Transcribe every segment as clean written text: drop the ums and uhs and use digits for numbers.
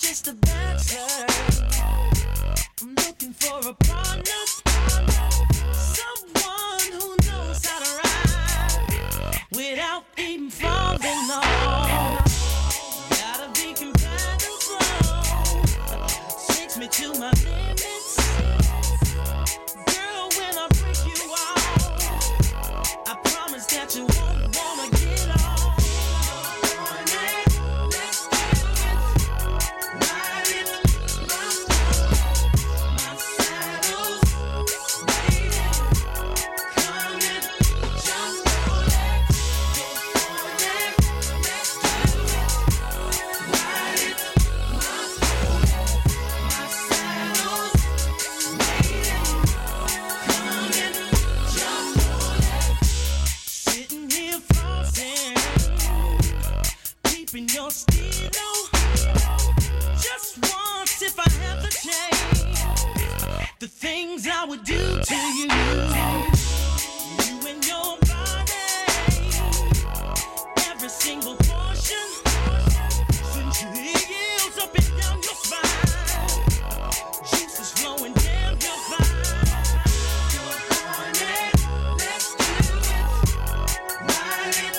just a bachelor. I'm looking for a partner, someone who knows how to ride without even falling off. Gotta be compatible, takes me to my limits. Girl, when I break you off, I promise that you won't wanna get off. Your stilo, just once if I have the chance, the things I would do to you, you and your body, every single portion, since your heels up and down your spine, juices flowing down your spine. You're horny, let's do it, ride it.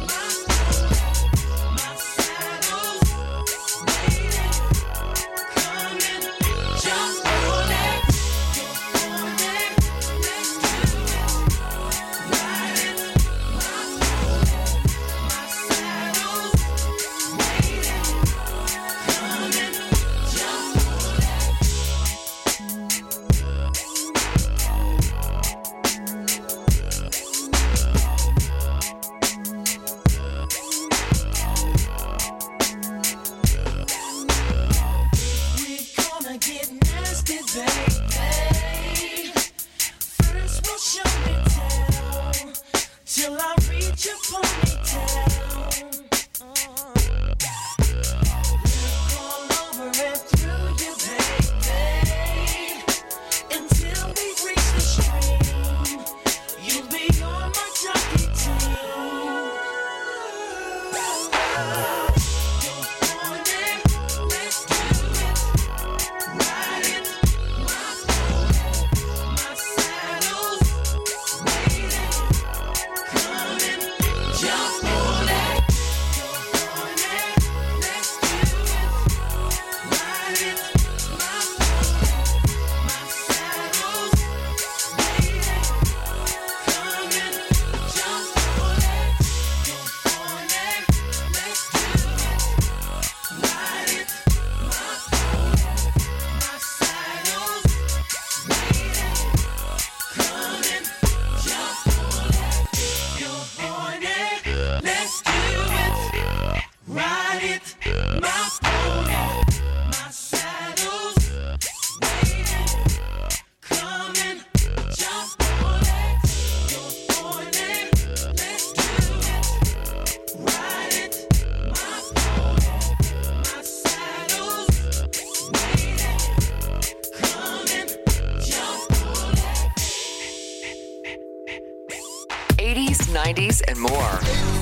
And more.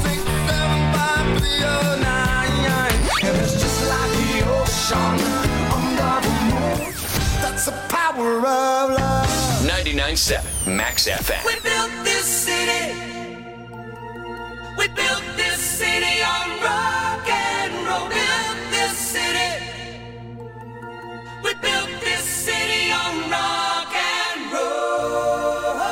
That's the power of love. 99.7 Max FM. We built this city. We built this city on rock and roll. Built this city. We built this city on rock and roll.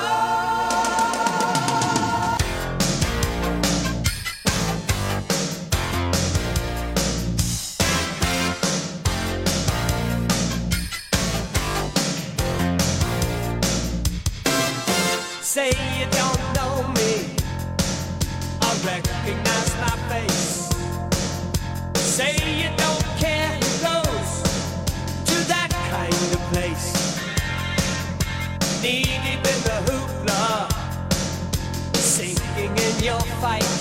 Say you don't know me, I recognize my face. Say you don't care who goes to that kind of place. Knee deep in the hoopla, sinking in your fight.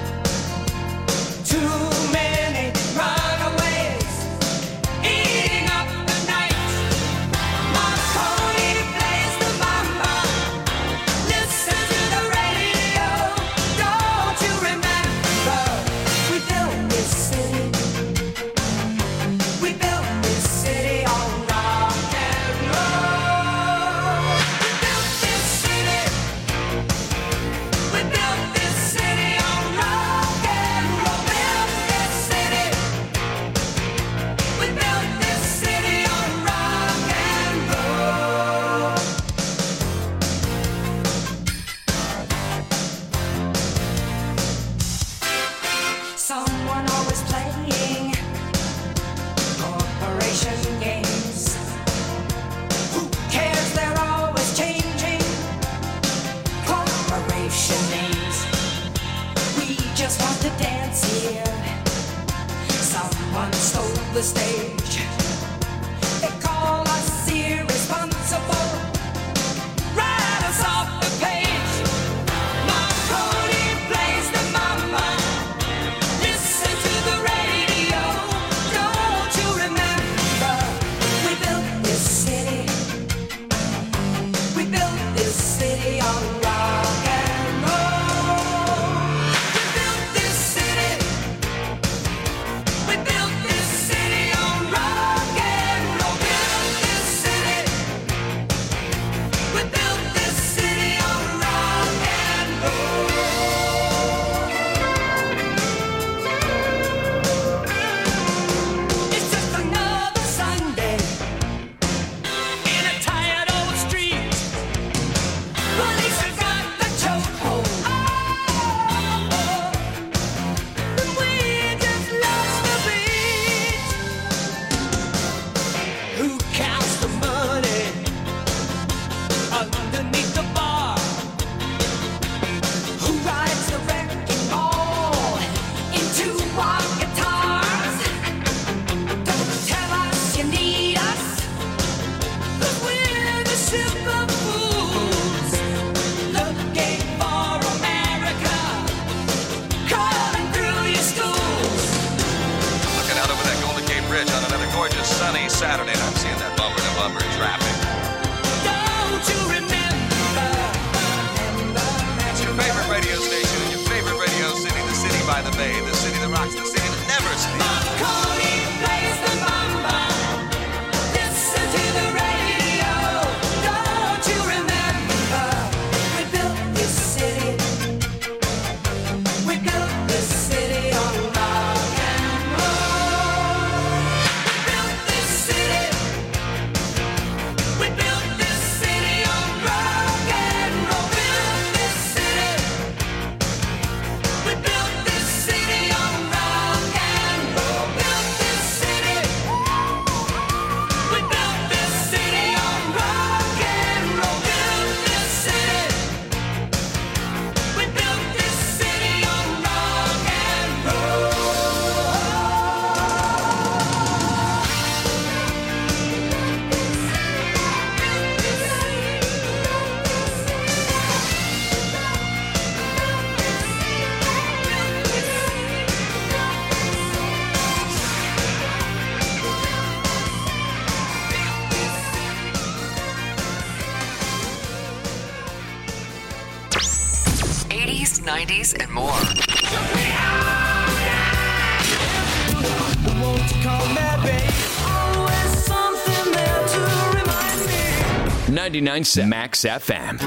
Too many runaways eating up the night. Marconi plays the mama. Listen to the radio. Don't you remember? We built this city. We built the stage. They call us irresponsible, write us off the page. Marconi plays the mama, listen to the radio. Don't you remember, we built this city. We built this city on rock and roll. We built this city. We built this city on rock and roll. Built this city. We built this city on rock and roll. It's just another Sunday in a tired old street. Police have got the chokehold. And we just lost the beat. Who counts the money underneath the bar? Who rides the wrecking ball into our guitars? Don't tell us you need us, 'cause we're the ship of fools, looking for America, crawling through your schools. Looking out over that Golden Gate Bridge on another gorgeous sunny Saturday, and I'm seeing that bumper-to-bumper traffic. Don't you remember It's your favorite radio station in your favorite radio city, the city by the bay, the city that rocks, the city that never sleeps. Marconi plays the mamba, listen to the radio. Don't you remember, we built this city. We built this city on rock and roll. We built this city. We built this city on rock and roll. Built this city. We built this city on rock and roll. Built this city. We built this city on rock and roll. Built this city. We built this city on rock and roll. '80s, '90s, and more. Won't you call me, babe? Always something there to remind me. 99.7 Max FM.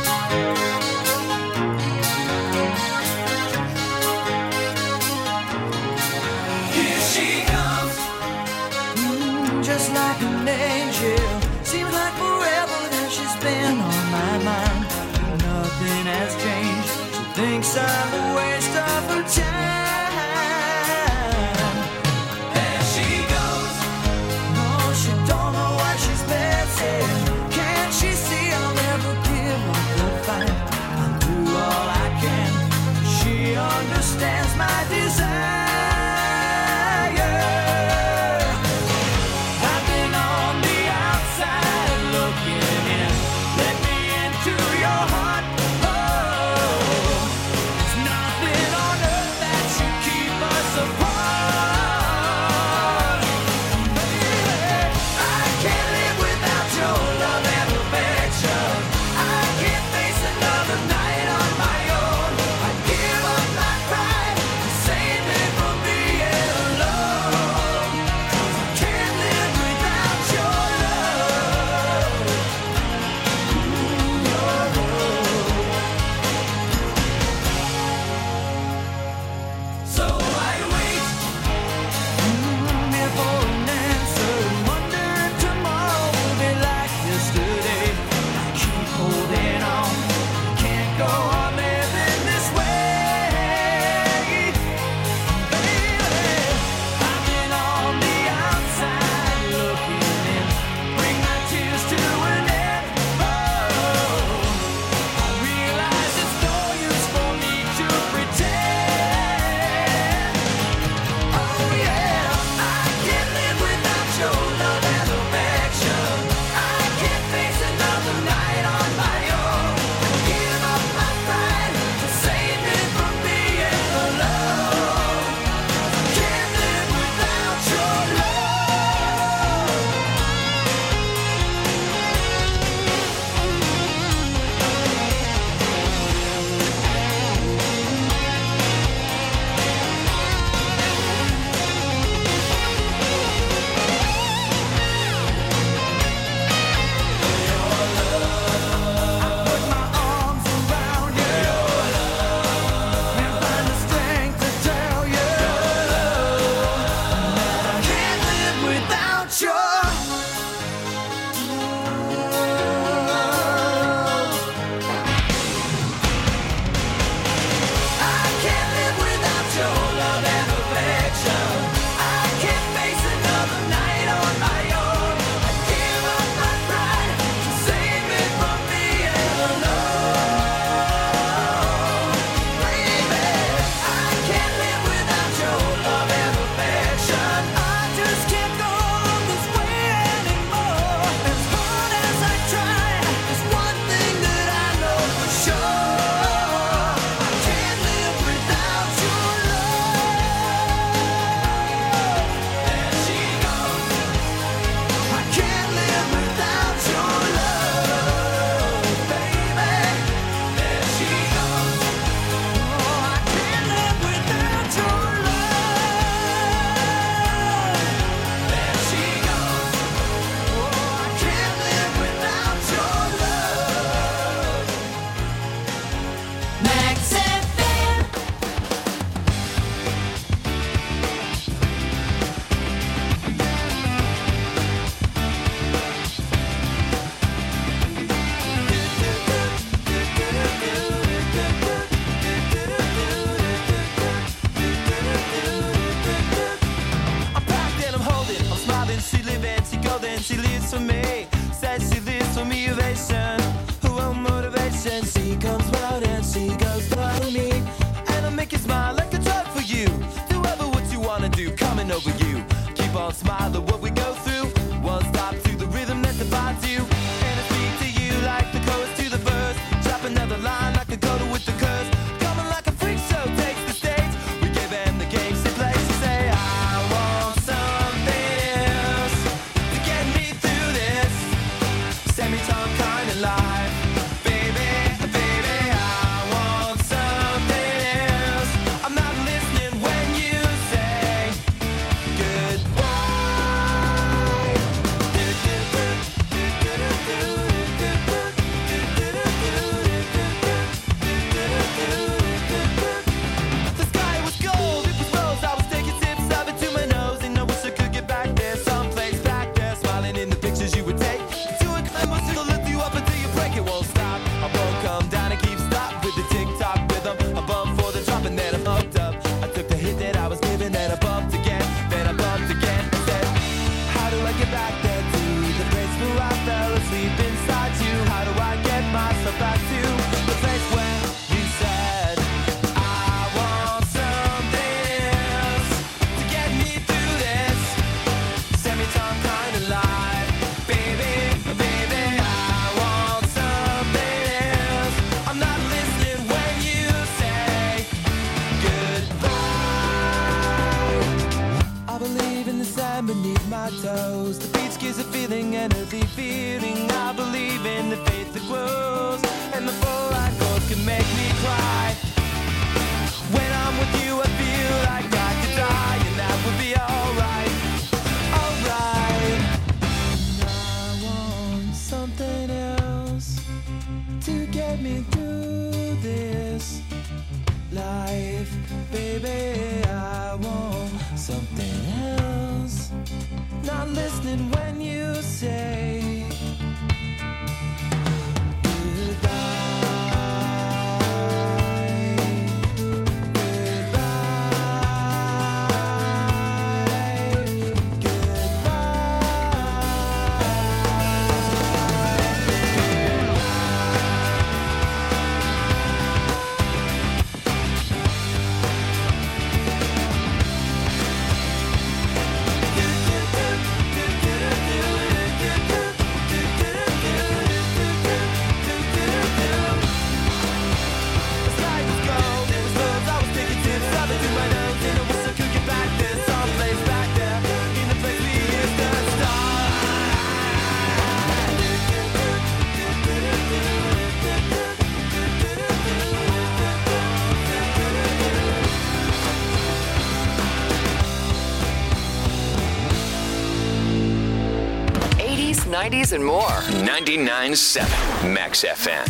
Here she comes. Just like an angel. Seems like forever that she's been on my mind. Nothing has changed. She thinks I'm a waste of her time. There she goes. No, she don't know what she's missing. Can't she see I'll never give up the fight? I'll do all I can. She understands my desire. I've been on the outside looking in. Let me into your heart. Oh, there's nothing on earth that without your '90s and more. 99.7 Max FM.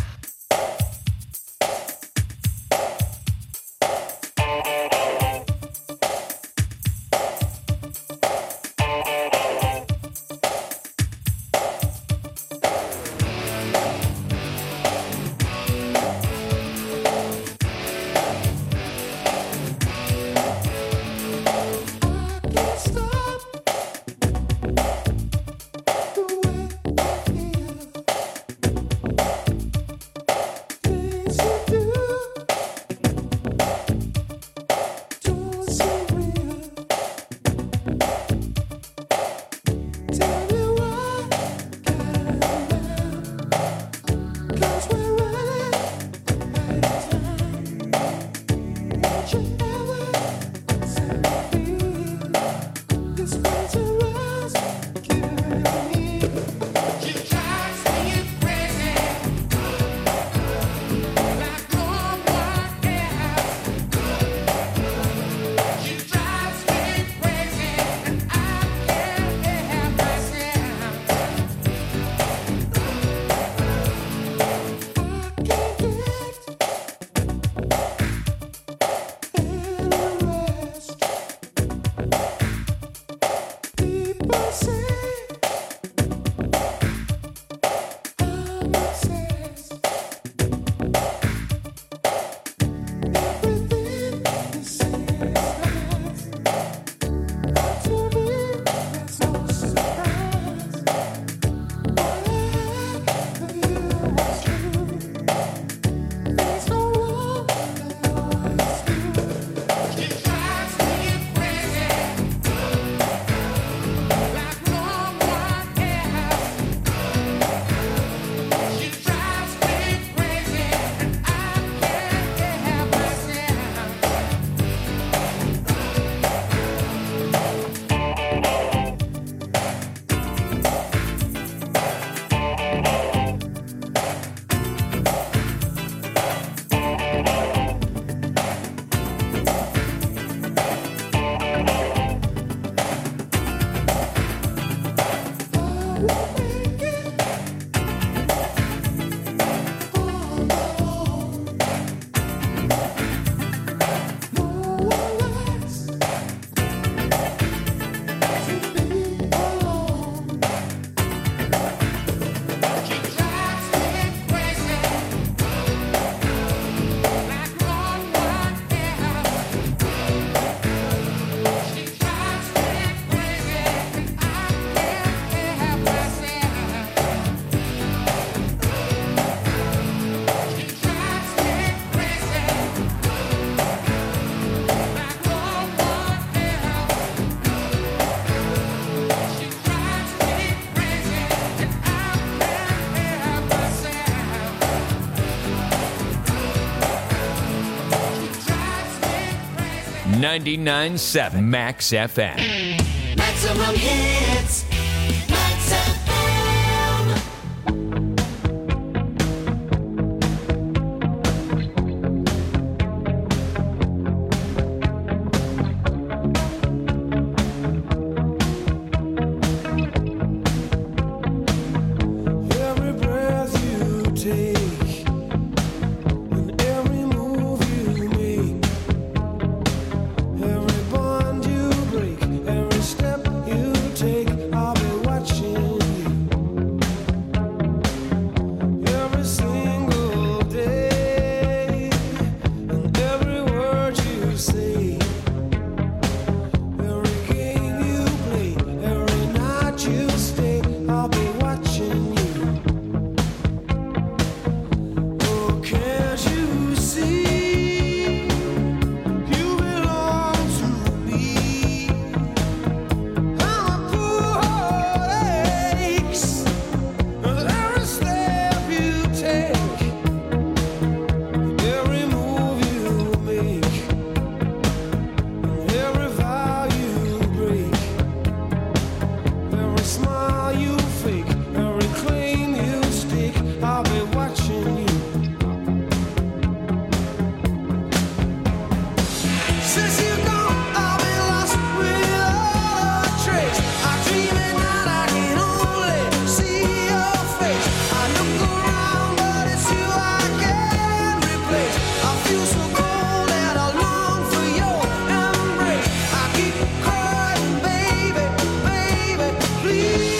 99.7 Max FM. Maximum hits. Max FM. Every breath you take and every move you make, every bond you break, every step you take, I'll be watching you. Every single day and every word you say, every game you play, every night you stay, I'll be watching you. Oh, can't you see you belong to me? I'm a poor heart aches with every step you take, every move you make, every vow you break, every smile you fake, every claim you stake, I'll be watching you. Since you're gone, I've been lost without a trace. I dream at night, I can only see your face. I look around, but it's you I can't replace. I feel so cold and I long for your embrace. I keep crying, baby, baby, please.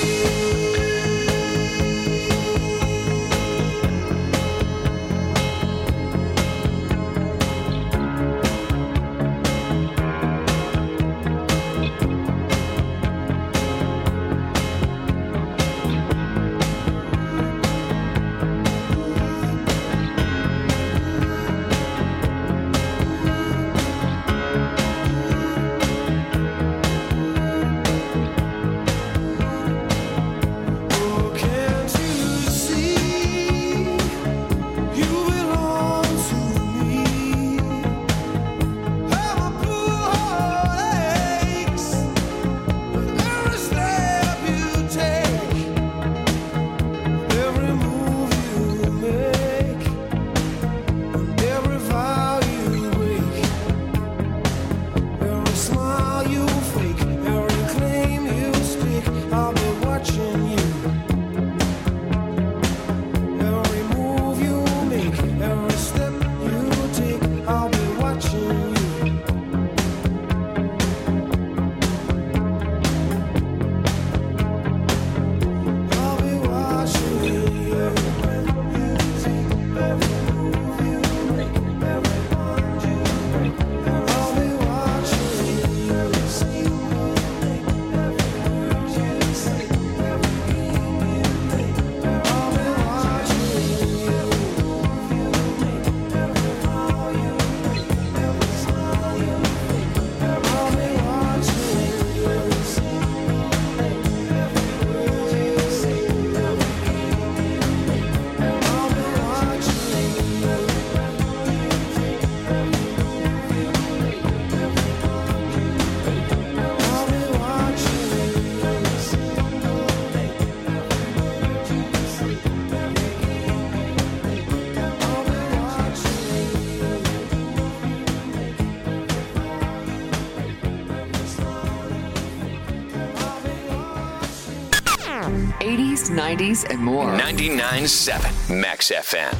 80s, 90s, and more. 99.7 Max FM.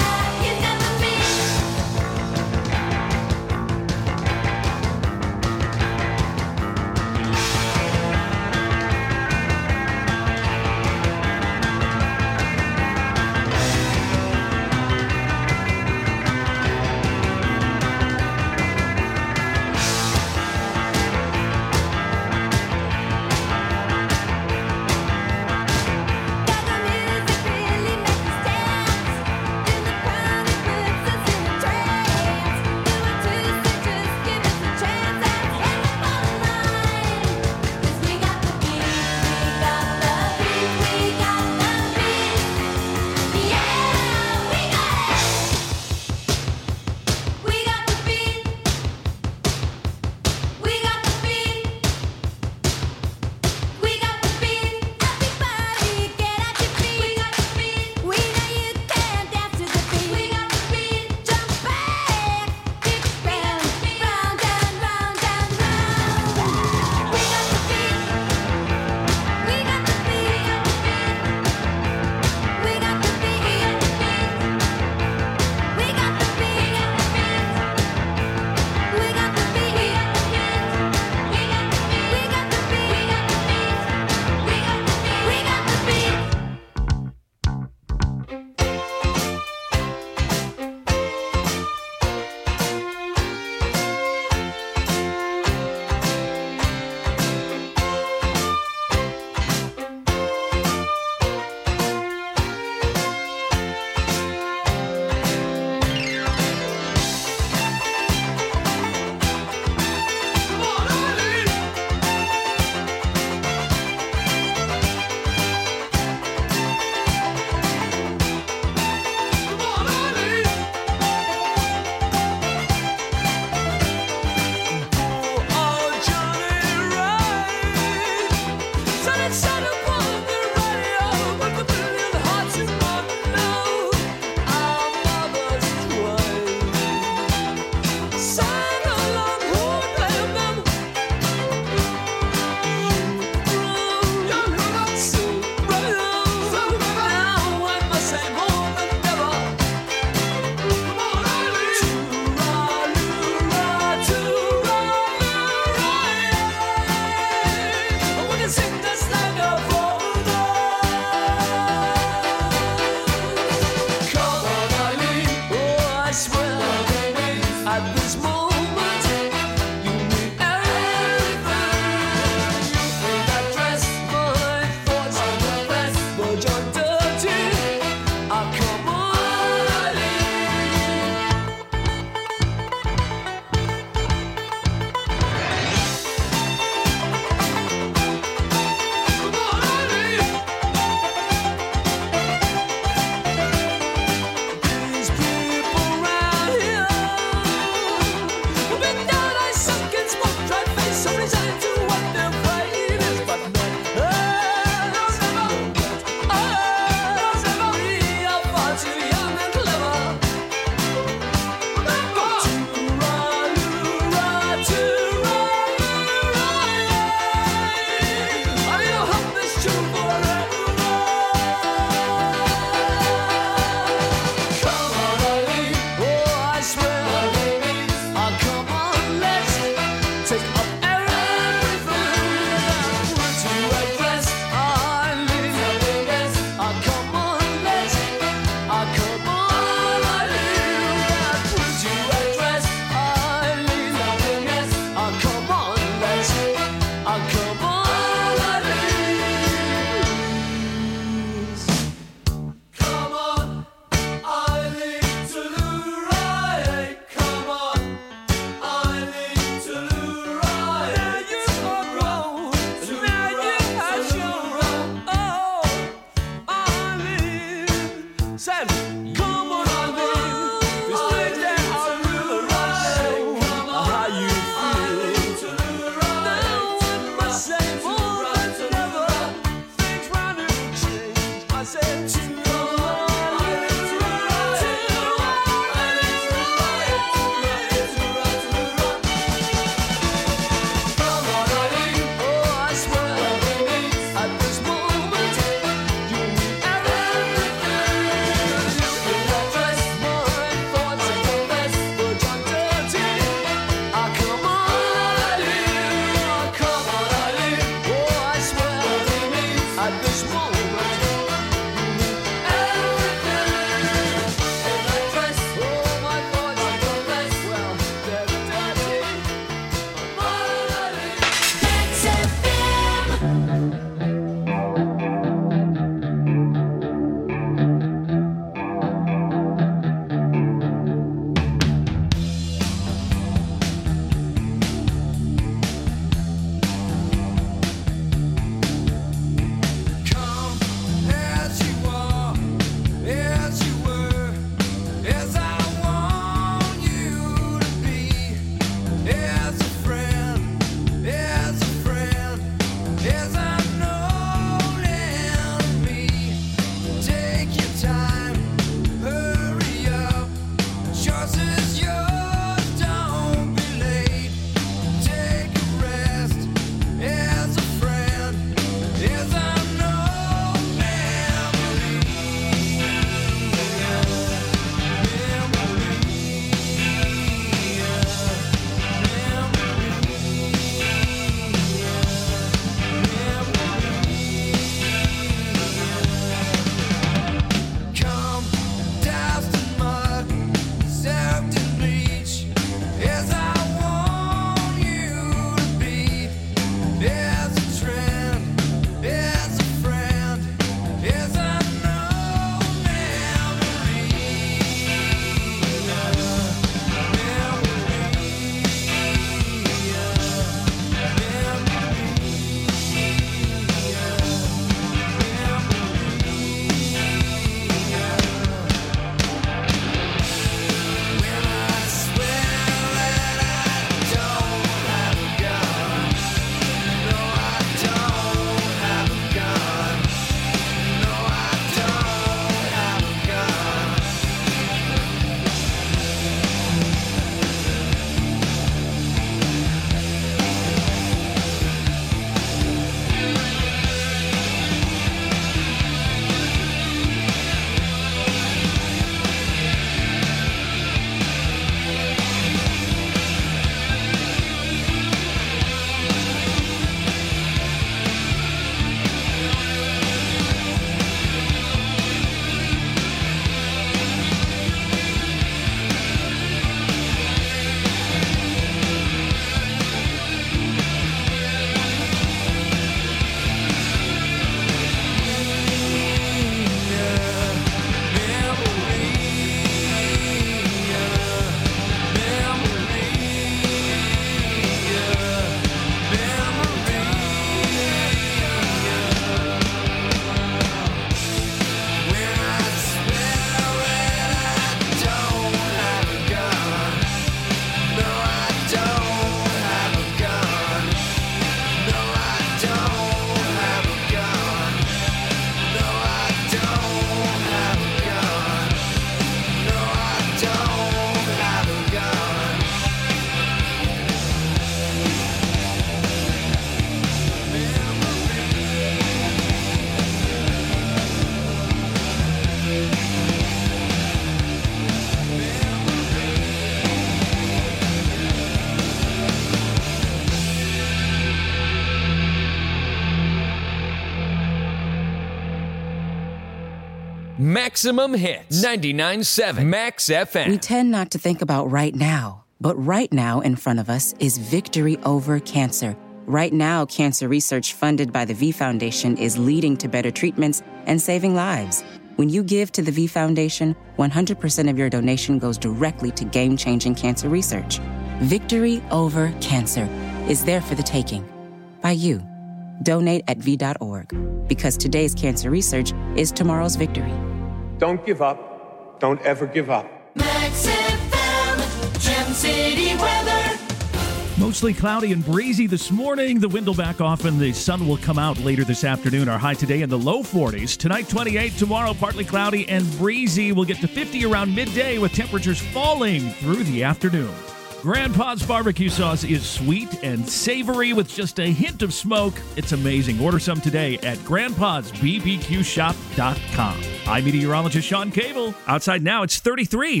Maximum hits. 99.7 Max FM. We tend not to think about right now, but right now in front of us is victory over cancer. Right now, cancer research funded by the V Foundation is leading to better treatments and saving lives. When you give to the V Foundation, 100% of your donation goes directly to game-changing cancer research. Victory over cancer is there for the taking. By you. Donate at V.org. Because today's cancer research is tomorrow's victory. Don't give up. Don't ever give up. Max FM, Gem City weather. Mostly cloudy and breezy this morning. The wind will back off and the sun will come out later this afternoon. Our high today in the low 40s. Tonight, 28. Tomorrow, partly cloudy and breezy. We'll get to 50 around midday with temperatures falling through the afternoon. Grandpa's barbecue sauce is sweet and savory with just a hint of smoke. It's amazing. Order some today at grandpa'sbbqshop.com. I'm meteorologist Sean Cable. Outside now, it's 33.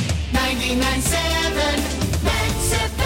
99.7 Max FM.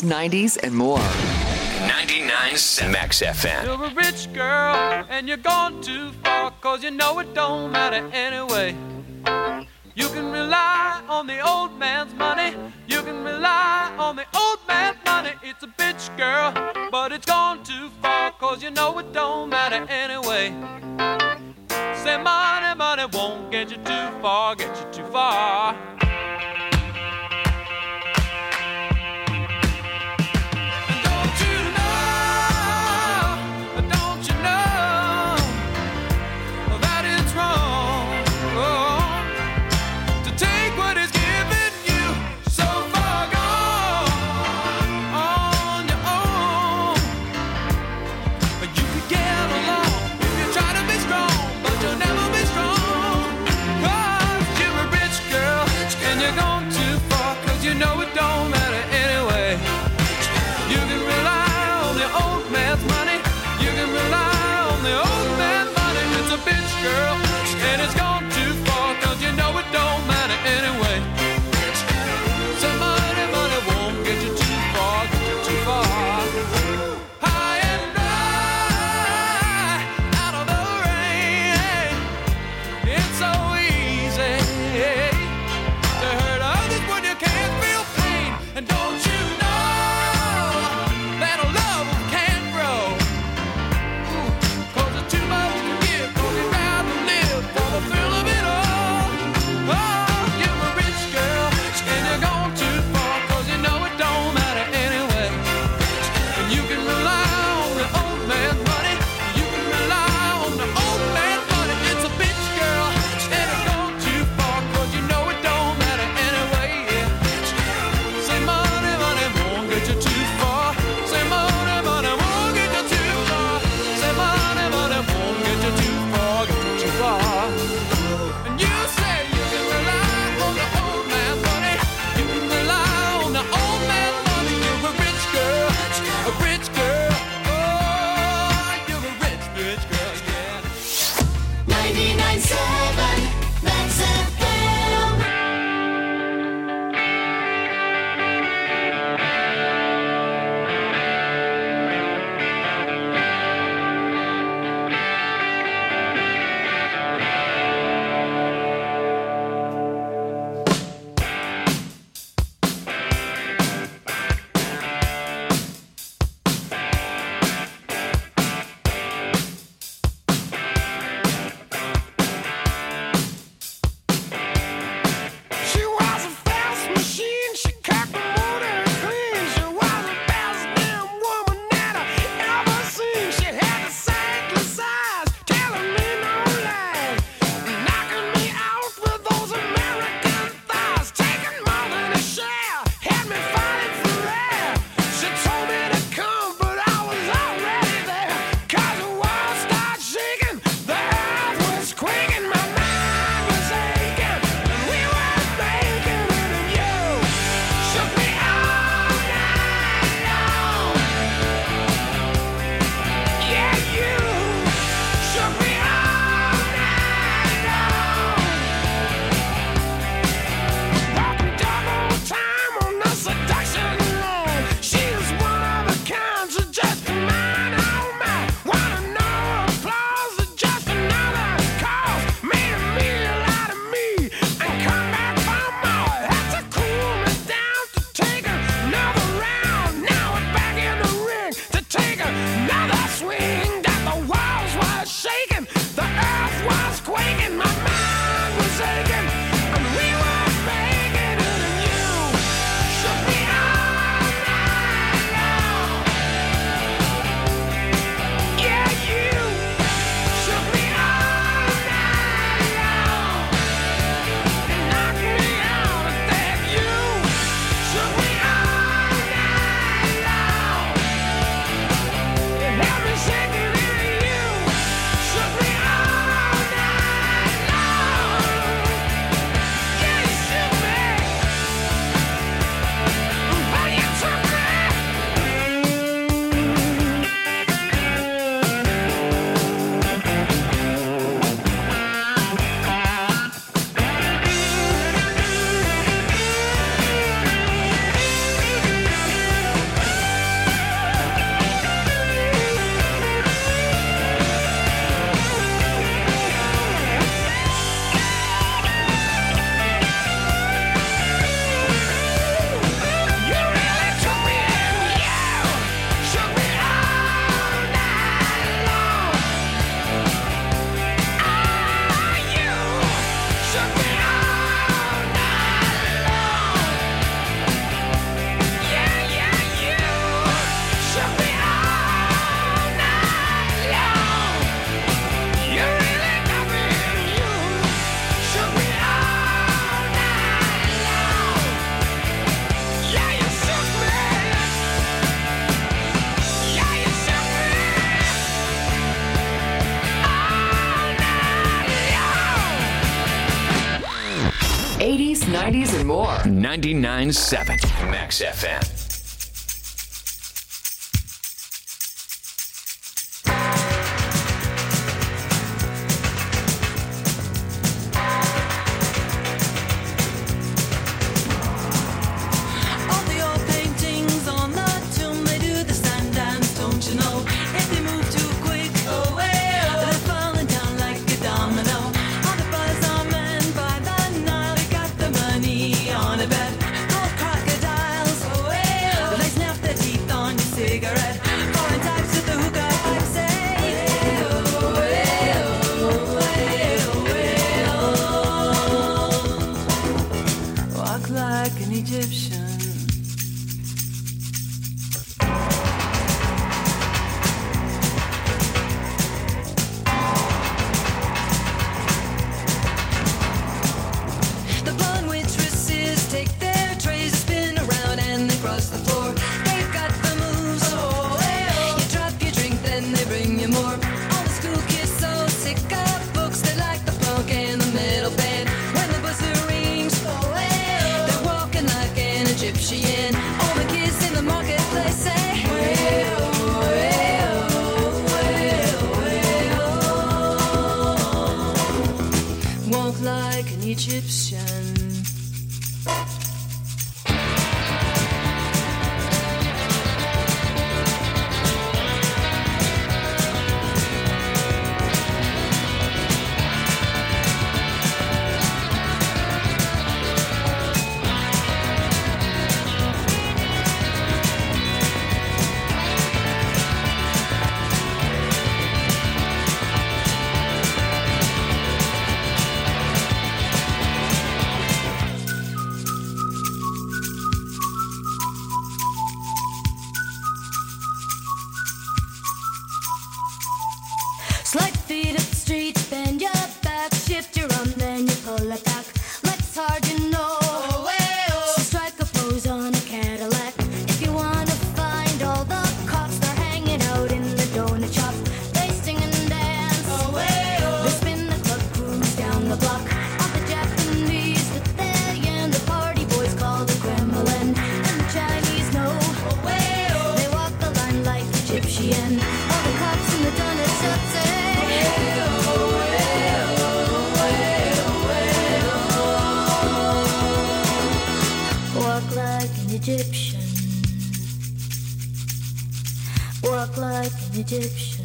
90s, and more. 99.7 Max FM. You're a rich girl and you're gone too far, 'cause you know it don't matter anyway. You can rely on the old man's money. You can rely on the old man's money. It's a bitch girl, but it's gone too far, 'cause you know it don't matter anyway. Say money, money won't get you too far, get you too far. 80s, 90s, and more. 99.7 Max FM. All the old paintings on the tomb, they do the sun dance, don't you know? If they move too quick, they're falling down like a domino. All the buzz are men by the Nile, they got the money on a bet. Old crocodiles, they snap their teeth on your cigarette. Foreign types with the hookah pipe say, walk like an Egyptian. The blonde waitresses take their trays, spin around and they cross the floor. They've got the moves. You drop your drink, then they bring you more. All the school kids so sick of books, they like the punk and the metal band. When the buzzer rings, they're walking like an Egyptian. All the kids in the marketplace say, walk like an Egyptian. Slide feet up the street, bend your back, shift your arm, then you pull it back. Life's hard, you know. So strike a pose on a Cadillac. If you wanna find all the cops, they're hanging out in the donut shop. They sing and dance. They spin the club, cruise down the block. All the Japanese with their yen, the party boys call the Kremlin, and the Chinese know. They walk the line like Egyptian. All the cops in the donut shop say, walk like an Egyptian. Walk like an Egyptian.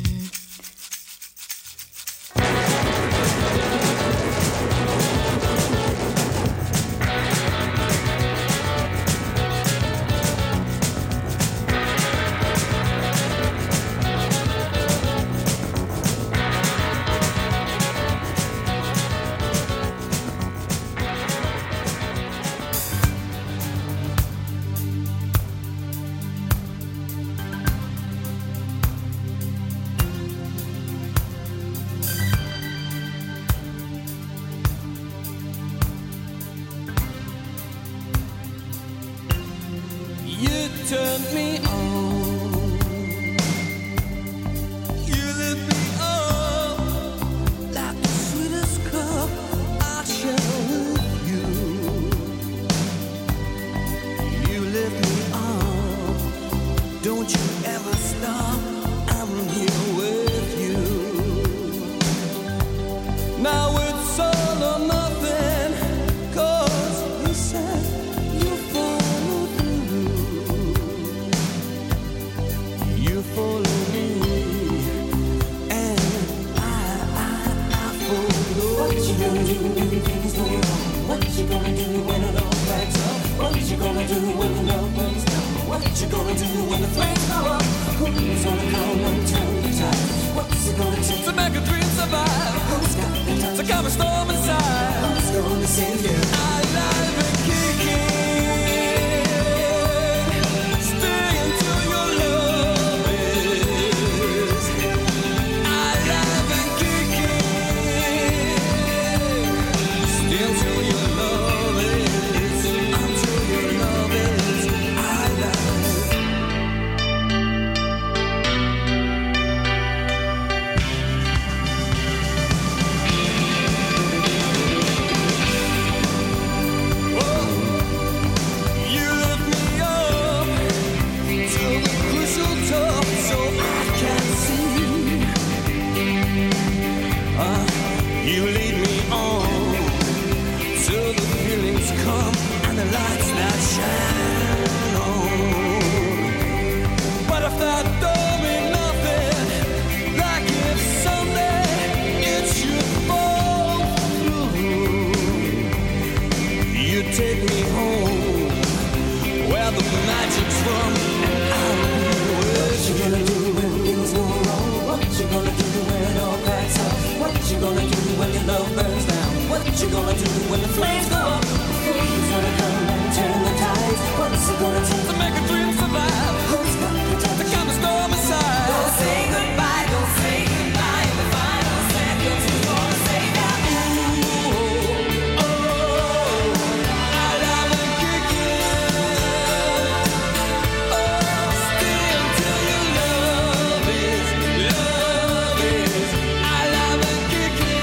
You turned me on. You lit me up like the sweetest cup I share with you. You lift me up. Don't you ever stop. I'm here with you. Now it's all or nothing, 'cause you said you follow through. You follow me, and I follow. What you gonna do when things go wrong? What you gonna do when it all backs up? What you gonna do when the love burns down? What you gonna do when the flames go up? Who's gonna come and turn the tide? What's it gonna take to make a dream survive? Who's got the time to calm a storm inside? Who's gonna save you? Alive and kicking. Stay until your love is alive and kicking. Stay until your love is, until your love is alive. gonna do when the flames go up? Who's gonna come and turn the tides? What's it gonna take to make a dream survive? Who's gonna protect to calm the storm inside? Don't say goodbye, don't say goodbye. In the final seconds, who's gonna say that? Ooh, oh, I love and kick it. Oh, stay until your love is. I love and kick it.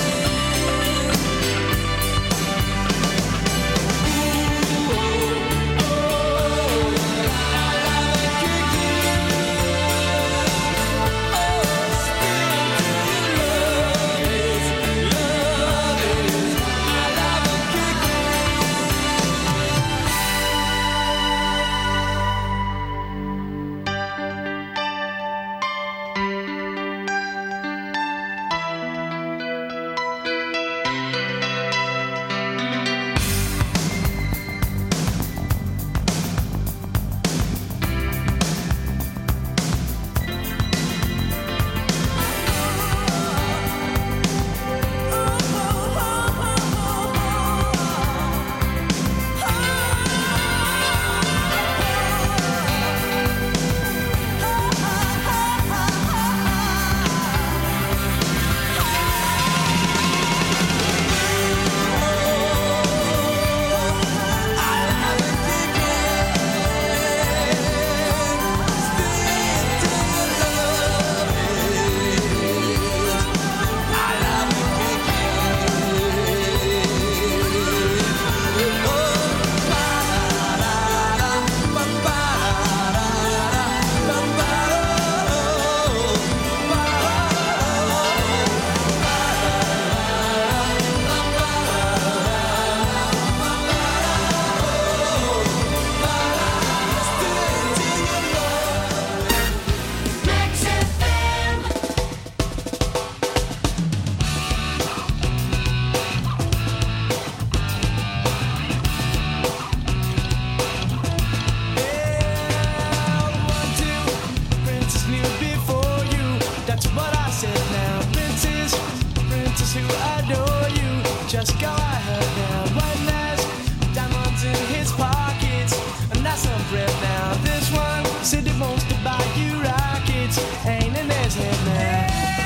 Just go ahead now. One last diamonds in his pockets, and that's some bread now. This one said he wants to buy you rockets, ain't in his head now.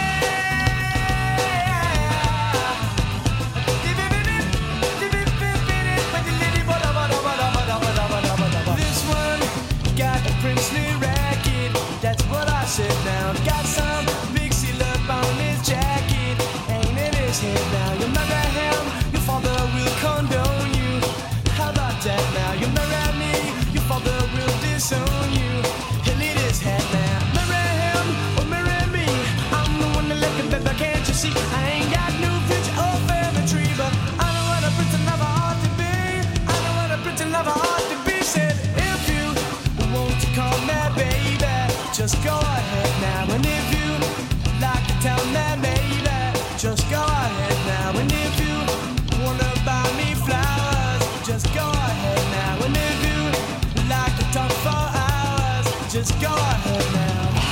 This one got a princely racket, that's what I said now. Got some big seal up on his jacket, ain't in his head now. You marry him, your father will condone you. How about that now? You marry me, your father will disown you. He'll eat his head now. Marry him or marry me, I'm the one that left him, baby, can't you see? I ain't got no future or family tree, but I know what a prince lover ought to be. I know what a prince lover ought to be. Said if you want to call me baby, just go ahead now. And if you like to tell me baby, just go ahead now. And if you wanna buy me flowers, just go ahead now. And if you like to talk for hours, just go ahead now.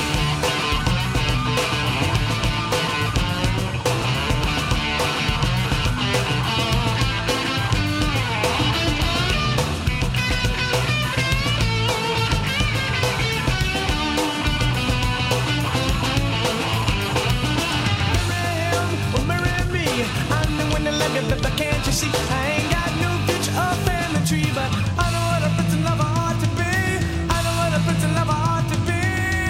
But can't you see? I ain't got no future or family tree, but I know what a prince and lover ought to be. I know what a prince and lover ought to be.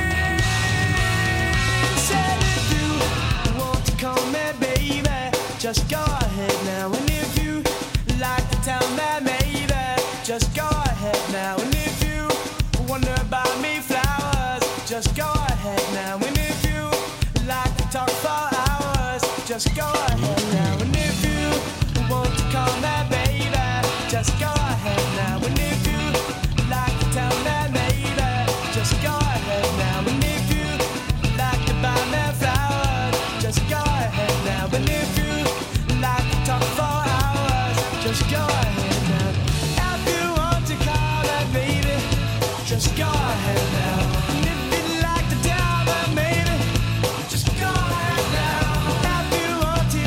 Said if you want to call me baby, just go ahead now. And if you like to tell me maybe, just go ahead now. And if you wanna buy me flowers, just go ahead now. And if you like to talk for hours, just go ahead now. And if you want to call me baby, just go ahead now. And if you like to tell me maybe, just go ahead now. And if you like to buy me flowers, just go ahead now. And if you like to talk for hours, just go ahead now. If you want to call me baby, just go ahead now. And if you like to tell me maybe, just go ahead now. If you want to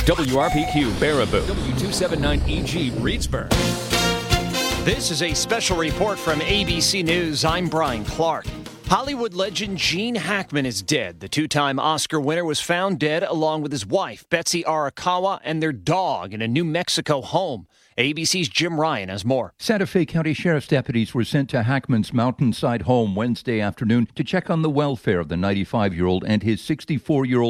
WRPQ Baraboo, W279EG Reedsburg. This is a special report from ABC News. I'm Brian Clark. Hollywood legend Gene Hackman is dead. The two-time Oscar winner was found dead along with his wife, Betsy Arakawa, and their dog in a New Mexico home. ABC's Jim Ryan has more. Santa Fe County Sheriff's deputies were sent to Hackman's mountainside home Wednesday afternoon to check on the welfare of the 95-year-old and his 64-year-old